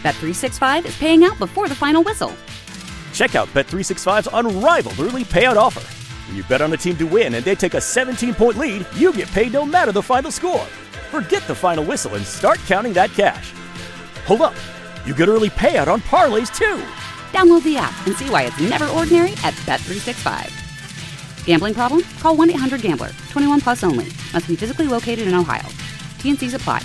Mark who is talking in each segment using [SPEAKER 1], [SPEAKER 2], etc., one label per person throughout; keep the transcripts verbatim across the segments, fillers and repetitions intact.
[SPEAKER 1] Bet three sixty-five is paying out before the final whistle.
[SPEAKER 2] Check out Bet three sixty-five's unrivaled early payout offer. When you bet on a team to win and they take a seventeen-point lead, you get paid no matter the final score. Forget the final whistle and start counting that cash. Hold up. You get early payout on parlays, too.
[SPEAKER 1] Download the app and see why it's never ordinary at Bet three sixty-five. Gambling problem? Call one eight hundred gambler. twenty-one plus only. Must be physically located in Ohio. T N Cs apply.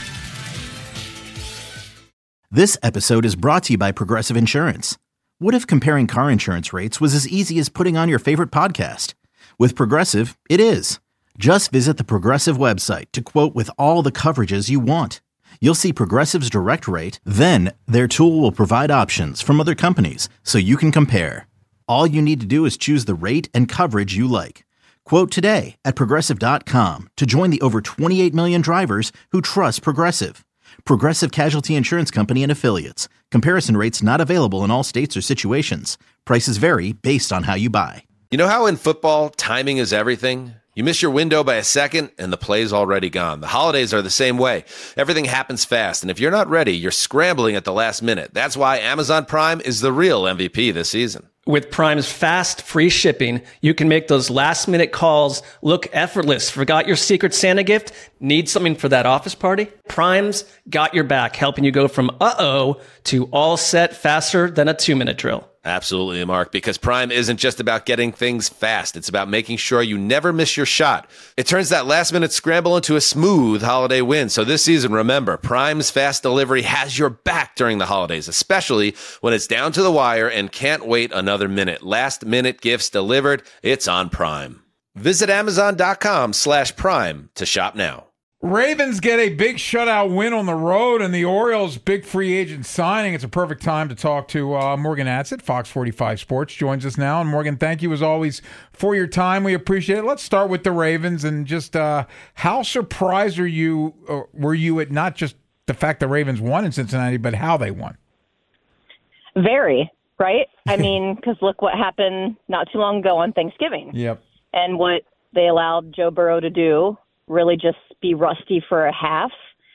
[SPEAKER 3] This episode is brought to you by Progressive Insurance. What if comparing car insurance rates was as easy as putting on your favorite podcast? With Progressive, it is. Just visit the Progressive website to quote with all the coverages you want. You'll see Progressive's direct rate, then their tool will provide options from other companies so you can compare. All you need to do is choose the rate and coverage you like. Quote today at Progressive dot com to join the over twenty-eight million drivers who trust Progressive. Progressive Casualty Insurance Company and Affiliates. Comparison rates not available in all states or situations. Prices vary based on how you buy.
[SPEAKER 4] You know how in football, timing is everything? You miss your window by a second, and the play's already gone. The holidays are the same way. Everything happens fast, and if you're not ready, you're scrambling at the last minute. That's why Amazon Prime is the real M V P this season.
[SPEAKER 5] With Prime's fast, free shipping, you can make those last-minute calls look effortless. Forgot your Secret Santa gift? Need something for that office party? Prime's got your back, helping you go from uh-oh to all set faster than a two-minute drill.
[SPEAKER 4] Absolutely, Mark, because Prime isn't just about getting things fast. It's about making sure you never miss your shot. It turns that last-minute scramble into a smooth holiday win. So this season, remember, Prime's fast delivery has your back during the holidays, especially when it's down to the wire and can't wait another minute. Last-minute gifts delivered. It's on Prime. Visit Amazon.com slash Prime to shop now.
[SPEAKER 6] Ravens get a big shutout win on the road, and the Orioles' big free agent signing. It's a perfect time to talk to uh, Morgan Atzett, Fox forty-five Sports, joins us now. And Morgan, thank you as always for your time. We appreciate it. Let's start with the Ravens, and just uh, how surprised are you? Uh, were you at not just the fact the Ravens won in Cincinnati, but how they won?
[SPEAKER 7] Very, right? I mean, because look what happened not too long ago on Thanksgiving.
[SPEAKER 6] Yep.
[SPEAKER 7] And what they allowed Joe Burrow to do. Really just be rusty for a half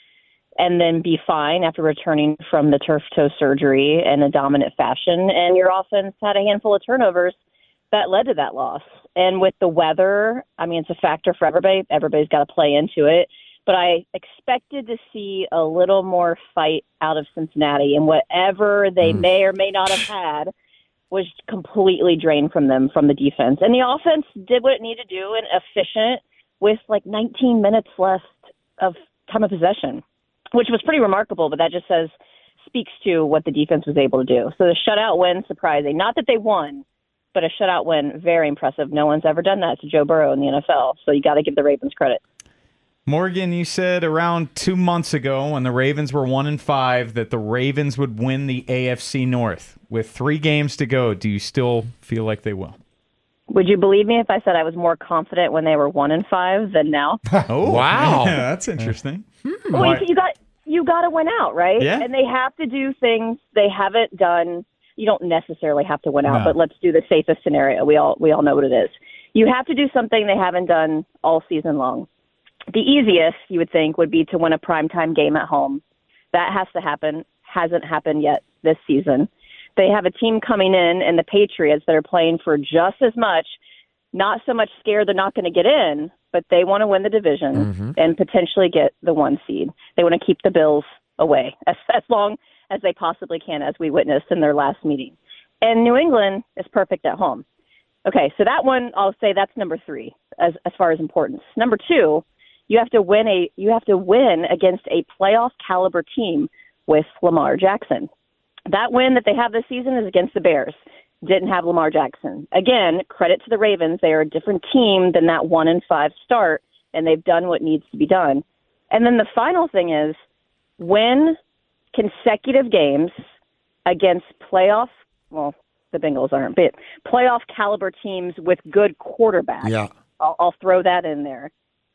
[SPEAKER 7] and then be fine after returning from the turf toe surgery in a dominant fashion. And your offense had a handful of turnovers that led to that loss. And with the weather, I mean, it's a factor for everybody. Everybody's got to play into it. But I expected to see a little more fight out of Cincinnati, and whatever they mm. may or may not have had was completely drained from them from the defense. And the offense did what it needed to do and efficient with like nineteen minutes left of time of possession, which was pretty remarkable, but that just says, speaks to what the defense was able to do. So the shutout win, surprising. Not that they won, but a shutout win, very impressive. No one's ever done that to Joe Burrow in the N F L, so you got to give the Ravens credit.
[SPEAKER 8] Morgan, you said around two months ago when the Ravens were one and five that the Ravens would win the A F C North. With three games to go, do you still feel like they will?
[SPEAKER 7] Would you believe me if I said I was more confident when they were one and five than now?
[SPEAKER 8] Oh, wow. Yeah, that's interesting.
[SPEAKER 7] Hmm. Well, you, you got you got to win out, right?
[SPEAKER 8] Yeah.
[SPEAKER 7] And they have to do things they haven't done. You don't necessarily have to win out, no. But let's do the safest scenario. We all we all know what it is. You have to do something they haven't done all season long. The easiest, you would think, would be to win a primetime game at home. That has to happen. Hasn't happened yet this season. They have a team coming in, and the Patriots, that are playing for just as much, not so much scared they're not going to get in, but they want to win the division mm-hmm. and potentially get the one seed. They want to keep the Bills away as, as long as they possibly can, as we witnessed in their last meeting. And New England is perfect at home. Okay, so that one, I'll say that's number three as, as far as importance. Number two, you have to win a you have to win against a playoff caliber team with Lamar Jackson. That win that they have this season is against the Bears. Didn't have Lamar Jackson. Again, credit to the Ravens. They are a different team than that one and five start, and they've done what needs to be done. And then the final thing is win consecutive games against playoff, well, the Bengals aren't, but playoff caliber teams with good quarterbacks.
[SPEAKER 9] Yeah.
[SPEAKER 7] I'll, I'll throw that in there.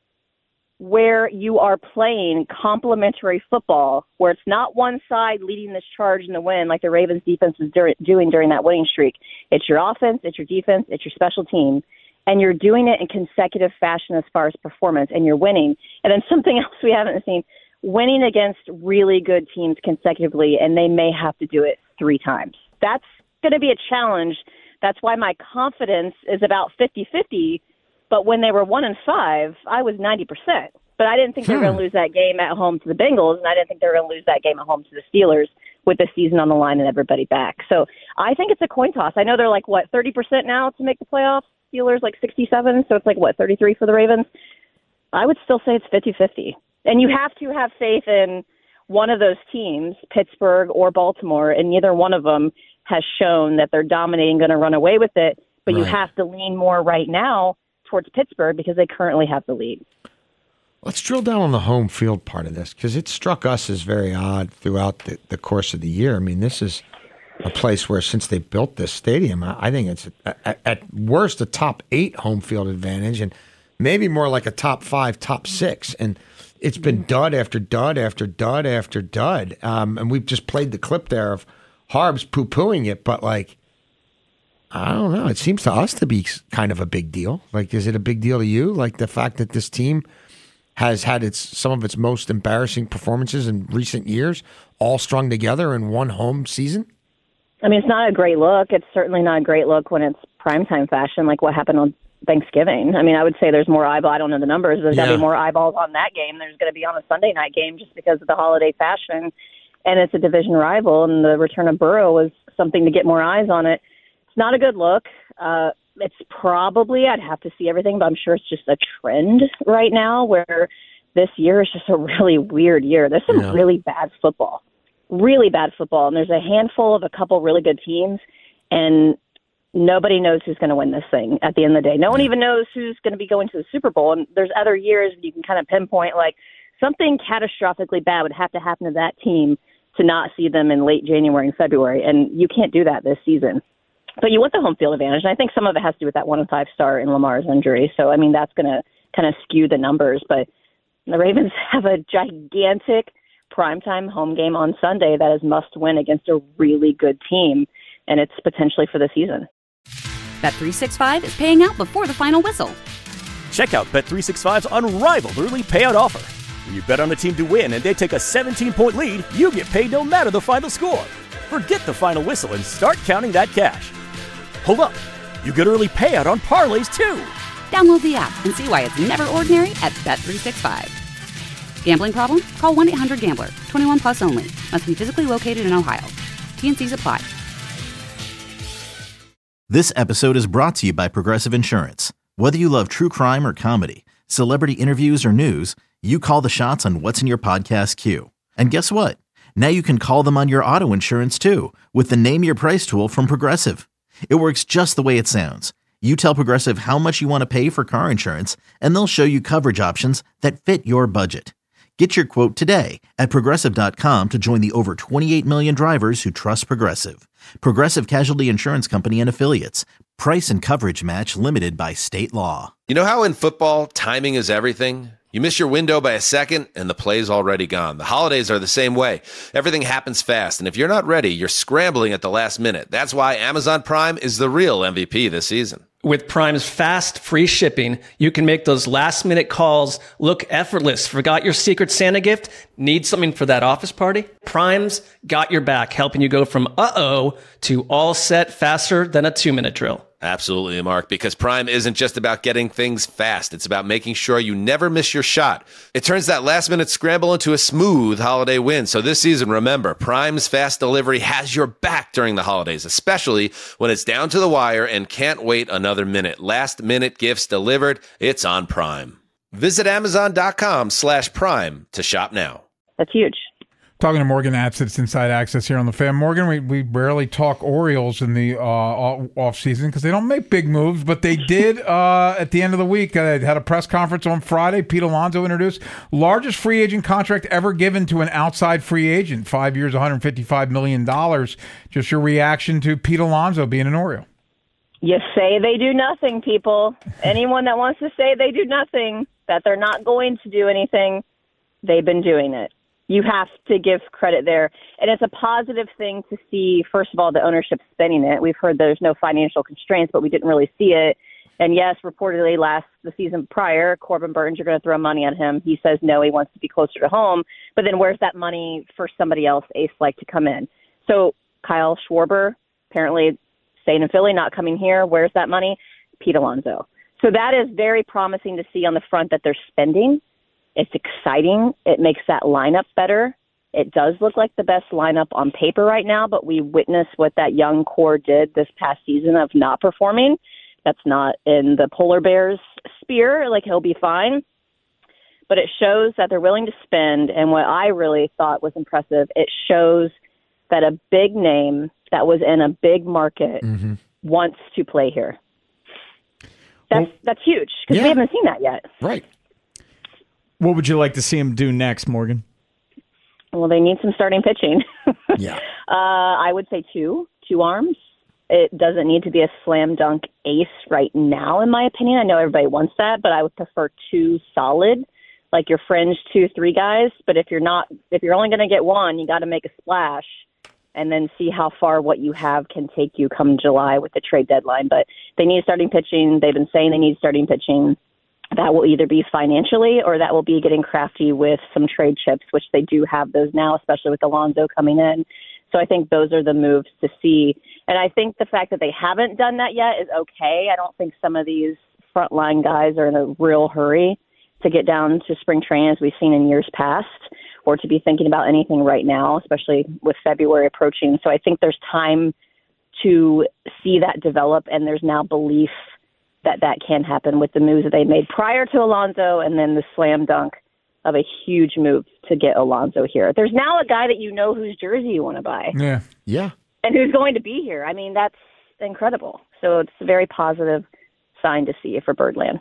[SPEAKER 7] Where you are playing complementary football, where it's not one side leading this charge in the win like the Ravens defense was dur- doing during that winning streak. It's your offense, it's your defense, it's your special team, and you're doing it in consecutive fashion as far as performance, and you're winning. And then something else we haven't seen, winning against really good teams consecutively, and they may have to do it three times. That's going to be a challenge. That's why my confidence is about fifty-fifty. But when they were one and five, I was ninety percent. But I didn't think hmm. they were going to lose that game at home to the Bengals, and I didn't think they were going to lose that game at home to the Steelers with the season on the line and everybody back. So I think it's a coin toss. I know they're like, what, thirty percent now to make the playoffs? Steelers like sixty-seven, so it's like, what, thirty-three for the Ravens? I would still say it's fifty-fifty. And you have to have faith in one of those teams, Pittsburgh or Baltimore, and neither one of them has shown that they're dominating, going to run away with it. But right. you have to lean more right now towards Pittsburgh because they currently have the lead.
[SPEAKER 9] Let's drill down on the home field part of this, because it struck us as very odd throughout the, the course of the year. I mean, this is a place where since they built this stadium, I, I think it's at, at worst a top eight home field advantage and maybe more like a top five, top six. And it's been dud after dud after dud after dud. Um, and we've just played the clip there of Harbs poo-pooing it, but like, I don't know. It seems to us to be kind of a big deal. Like, is it a big deal to you? Like the fact that this team has had its some of its most embarrassing performances in recent years all strung together in one home season?
[SPEAKER 7] I mean, it's not a great look. It's certainly not a great look when it's primetime fashion, like what happened on Thanksgiving. I mean, I would say there's more eyeball. I don't know the numbers. There's yeah. got to be more eyeballs on that game. There's going to be on a Sunday night game just because of the holiday fashion, and it's a division rival, and the return of Burrow was something to get more eyes on it. It's not a good look. Uh, it's probably, I'd have to see everything, but I'm sure it's just a trend right now where this year is just a really weird year. There's some yeah. really bad football, really bad football, and there's a handful of a couple really good teams, and nobody knows who's going to win this thing at the end of the day. No one even knows who's going to be going to the Super Bowl. And there's other years you can kind of pinpoint, like, something catastrophically bad would have to happen to that team to not see them in late January and February. And you can't do that this season. But you want the home field advantage. And I think some of it has to do with that one and five start in Lamar's injury. So, I mean, that's going to kind of skew the numbers. But the Ravens have a gigantic primetime home game on Sunday that is must win against a really good team. And it's potentially for the season.
[SPEAKER 1] Bet three sixty-five is paying out before the final whistle.
[SPEAKER 2] Check out Bet three sixty-five's unrivaled early payout offer. When you bet on a team to win and they take a seventeen-point lead, you get paid no matter the final score. Forget the final whistle and start counting that cash. Hold up. You get early payout on parlays, too.
[SPEAKER 1] Download the app and see why it's never ordinary at Bet three sixty-five. Gambling problem? Call one eight hundred gambler. twenty-one plus only. Must be physically located in Ohio. T and C's apply.
[SPEAKER 3] This episode is brought to you by Progressive Insurance. Whether you love true crime or comedy, celebrity interviews or news, you call the shots on what's in your podcast queue. And guess what? Now you can call them on your auto insurance too with the Name Your Price tool from Progressive. It works just the way it sounds. You tell Progressive how much you want to pay for car insurance, and they'll show you coverage options that fit your budget. Get your quote today at Progressive dot com to join the over twenty-eight million drivers who trust Progressive. Progressive Casualty Insurance Company and Affiliates. Price and coverage match limited by state law.
[SPEAKER 4] You know how in football, timing is everything? You miss your window by a second, and the play's already gone. The holidays are the same way. Everything happens fast, and if you're not ready, you're scrambling at the last minute. That's why Amazon Prime is the real M V P this season.
[SPEAKER 5] With Prime's fast, free shipping, you can make those last-minute calls look effortless. Forgot your Secret Santa gift? Need something for that office party? Prime's got your back, helping you go from uh-oh to all set faster than a two-minute drill.
[SPEAKER 4] Absolutely, Mark, because Prime isn't just about getting things fast. It's about making sure you never miss your shot. It turns that last-minute scramble into a smooth holiday win. So this season, remember, Prime's fast delivery has your back during the holidays, especially when it's down to the wire and can't wait another minute. Last-minute gifts delivered. It's on Prime. Visit Amazon.com slash Prime to shop now.
[SPEAKER 7] That's huge.
[SPEAKER 6] Talking to Morgan Atzitz, Inside Access here on the Fan. Morgan, we, we rarely talk Orioles in the uh, off season because they don't make big moves, but they did uh, at the end of the week. Uh, they had a press conference on Friday. Pete Alonso introduced largest free agent contract ever given to an outside free agent, five years, one hundred fifty-five million dollars. Just your reaction to Pete Alonso being an Oriole?
[SPEAKER 7] You say they do nothing, people. Anyone that wants to say they do nothing, that they're not going to do anything, they've been doing it. You have to give credit there. And it's a positive thing to see, first of all, the ownership spending it. We've heard there's no financial constraints, but we didn't really see it. And yes, reportedly last the season prior, Corbin Burns, you're going to throw money at him. He says no, he wants to be closer to home. But then where's that money for somebody else, ace-like, to come in? So Kyle Schwarber, apparently staying in Philly, not coming here. Where's that money? Pete Alonso. So that is very promising to see on the front that they're spending. It's exciting. It makes that lineup better. It does look like the best lineup on paper right now, but we witnessed what that young core did this past season of not performing. That's not in the Polar Bears' sphere. Like, he'll be fine. But it shows that they're willing to spend. And what I really thought was impressive, it shows that a big name that was in a big market mm-hmm. wants to play here. That's well, that's huge because yeah. we haven't seen that yet.
[SPEAKER 9] Right.
[SPEAKER 8] What would you like to see him do next, Morgan?
[SPEAKER 7] Well, they need some starting pitching.
[SPEAKER 9] yeah.
[SPEAKER 7] Uh, I would say two, two arms. It doesn't need to be a slam dunk ace right now, in my opinion. I know everybody wants that, but I would prefer two solid, like your fringe two, three guys. But if you're not, if you're only going to get one, you got to make a splash and then see how far what you have can take you come July with the trade deadline. But they need starting pitching. They've been saying they need starting pitching. That will either be financially or that will be getting crafty with some trade chips, which they do have those now, especially with Alonso coming in. So I think those are the moves to see. And I think the fact that they haven't done that yet is okay. I don't think some of these frontline guys are in a real hurry to get down to spring training as we've seen in years past, or to be thinking about anything right now, especially with February approaching. So I think there's time to see that develop, and there's now belief that that can happen with the moves that they made prior to Alonso and then the slam dunk of a huge move to get Alonso here. There's now a guy that you know whose jersey you want to buy.
[SPEAKER 6] Yeah.
[SPEAKER 9] Yeah.
[SPEAKER 7] And who's going to be here. I mean, that's incredible. So it's a very positive sign to see for Birdland.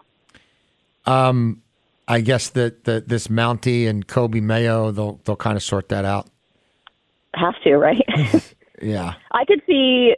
[SPEAKER 9] Um, I guess that, that this Mountie and Kobe Mayo, they'll they'll kind of sort that out.
[SPEAKER 7] Have to, right?
[SPEAKER 9] yeah.
[SPEAKER 7] I could see,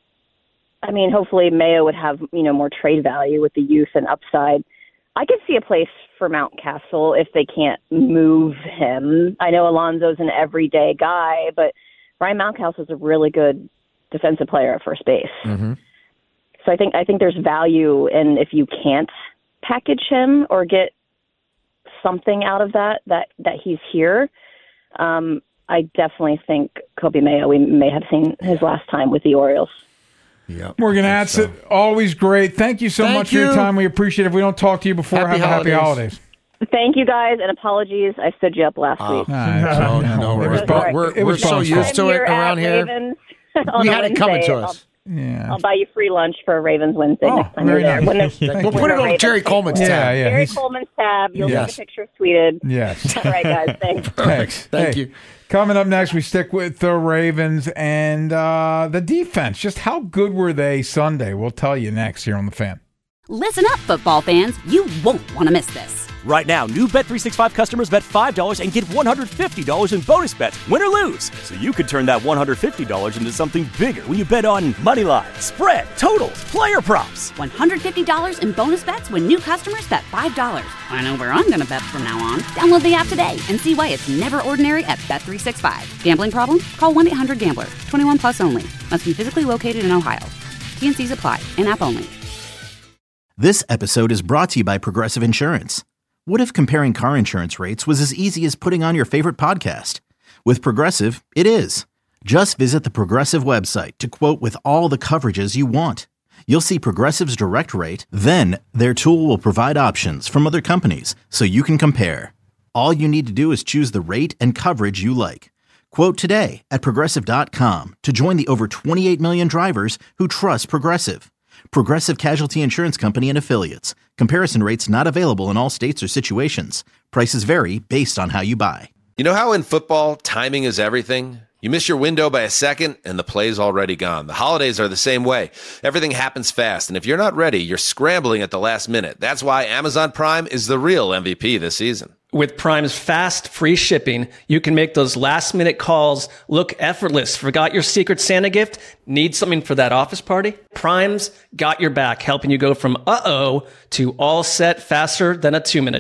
[SPEAKER 7] I mean, hopefully Mayo would have, you know, more trade value with the youth and upside. I could see a place for Mountcastle if they can't move him. I know Alonso's an everyday guy, but Ryan Mountcastle is a really good defensive player at first base.
[SPEAKER 9] Mm-hmm.
[SPEAKER 7] So I think I think there's value in if you can't package him or get something out of that, that, that he's here. Um, I definitely think Kobe Mayo, we may have seen his last time with the Orioles.
[SPEAKER 6] Yep, Morgan Atzett, so. always great. Thank you so
[SPEAKER 9] Thank
[SPEAKER 6] much
[SPEAKER 9] you.
[SPEAKER 6] for your time. We appreciate it. If we don't talk to you before,
[SPEAKER 9] happy
[SPEAKER 6] have
[SPEAKER 9] holidays.
[SPEAKER 6] a happy holidays.
[SPEAKER 7] Thank you, guys, and apologies. I stood you up last
[SPEAKER 9] oh,
[SPEAKER 7] week.
[SPEAKER 9] No, no, no
[SPEAKER 6] It was
[SPEAKER 9] we're,
[SPEAKER 6] fun.
[SPEAKER 9] we're,
[SPEAKER 6] It was
[SPEAKER 9] we're so
[SPEAKER 6] fun.
[SPEAKER 9] used to
[SPEAKER 7] I'm
[SPEAKER 9] it
[SPEAKER 7] here
[SPEAKER 9] around
[SPEAKER 7] at
[SPEAKER 9] here.
[SPEAKER 7] Ravens
[SPEAKER 9] We had it coming to
[SPEAKER 7] I'll,
[SPEAKER 9] us.
[SPEAKER 6] Yeah.
[SPEAKER 7] I'll buy you free lunch for Ravens Wednesday.
[SPEAKER 6] Oh,
[SPEAKER 7] next time
[SPEAKER 6] very
[SPEAKER 7] you're there.
[SPEAKER 6] nice.
[SPEAKER 7] When they're-
[SPEAKER 9] We'll
[SPEAKER 7] when
[SPEAKER 9] put it
[SPEAKER 7] they're
[SPEAKER 9] on
[SPEAKER 7] Ravens.
[SPEAKER 9] Jerry Coleman's
[SPEAKER 6] Yeah,
[SPEAKER 9] tab.
[SPEAKER 6] yeah.
[SPEAKER 7] Jerry
[SPEAKER 6] he's-
[SPEAKER 7] Coleman's tab. You'll
[SPEAKER 6] Yes.
[SPEAKER 7] get the picture tweeted.
[SPEAKER 6] Yes.
[SPEAKER 7] All right, guys. Thanks.
[SPEAKER 6] Thanks.
[SPEAKER 9] Thank
[SPEAKER 6] Hey,
[SPEAKER 9] you.
[SPEAKER 6] Coming up next, we stick with the Ravens and uh, the defense. Just how good were they Sunday? We'll tell you next here on The Fan.
[SPEAKER 1] Listen up, football fans. You won't want to miss this.
[SPEAKER 2] Right now, new Bet three sixty-five customers bet five dollars and get one hundred fifty dollars in bonus bets, win or lose. So you could turn that one hundred fifty dollars into something bigger when you bet on money line, spread, totals, player props.
[SPEAKER 1] one hundred fifty dollars in bonus bets when new customers bet five dollars. I know where I'm going to bet from now on. Download the app today and see why it's never ordinary at Bet three sixty-five. Gambling problem? Call one eight hundred gambler. twenty-one plus only. Must be physically located in Ohio. T N Cs apply. In-app only.
[SPEAKER 3] This episode is brought to you by Progressive Insurance. What if comparing car insurance rates was as easy as putting on your favorite podcast? With Progressive, it is. Just visit the Progressive website to quote with all the coverages you want. You'll see Progressive's direct rate, then their tool will provide options from other companies so you can compare. All you need to do is choose the rate and coverage you like. Quote today at Progressive dot com to join the over twenty-eight million drivers who trust Progressive. Progressive Casualty Insurance Company and Affiliates. Comparison rates not available in all states or situations. Prices vary based on how you buy.
[SPEAKER 4] You know how in football, timing is everything? You miss your window by a second, and the play's already gone. The holidays are the same way. Everything happens fast, and if you're not ready, you're scrambling at the last minute. That's why Amazon Prime is the real M V P this season.
[SPEAKER 5] With Prime's fast, free shipping, you can make those last-minute calls look effortless. Forgot your Secret Santa gift? Need something for that office party? Prime's got your back, helping you go from uh-oh to all set faster than a two-minute drill.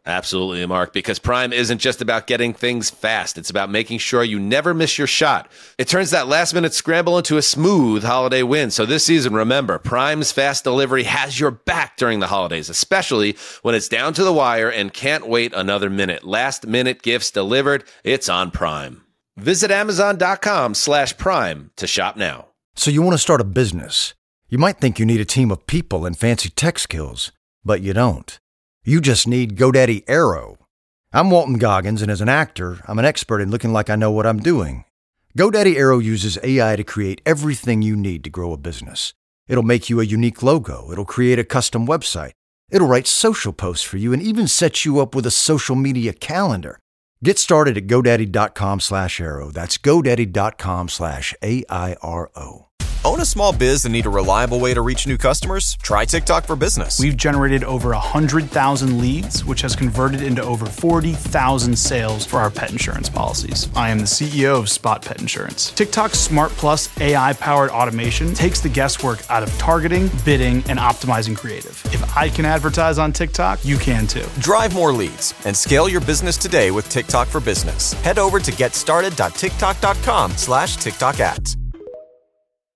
[SPEAKER 4] Absolutely, Mark, because Prime isn't just about getting things fast. It's about making sure you never miss your shot. It turns that last-minute scramble into a smooth holiday win. So this season, remember, Prime's fast delivery has your back during the holidays, especially when it's down to the wire and can't wait another minute. Last-minute gifts delivered. It's on Prime. Visit Amazon.com slash Prime to shop now.
[SPEAKER 10] So you want to start a business. You might think you need a team of people and fancy tech skills, but you don't. You just need GoDaddy Aero. I'm Walton Goggins, and as an actor, I'm an expert in looking like I know what I'm doing. GoDaddy Aero uses A I to create everything you need to grow a business. It'll make you a unique logo. It'll create a custom website. It'll write social posts for you and even set you up with a social media calendar. Get started at GoDaddy.com slash Aero. That's GoDaddy.com slash A I R O.
[SPEAKER 11] Own a small biz and need a reliable way to reach new customers? Try TikTok for Business.
[SPEAKER 12] We've generated over one hundred thousand leads, which has converted into over forty thousand sales for our pet insurance policies. I am the C E O of Spot Pet Insurance. TikTok's Smart Plus A I-powered automation takes the guesswork out of targeting, bidding, and optimizing creative. If I can advertise on TikTok, you can too.
[SPEAKER 11] Drive more leads and scale your business today with TikTok for Business. Head over to getstarted.tiktok.com slash TikTok ads.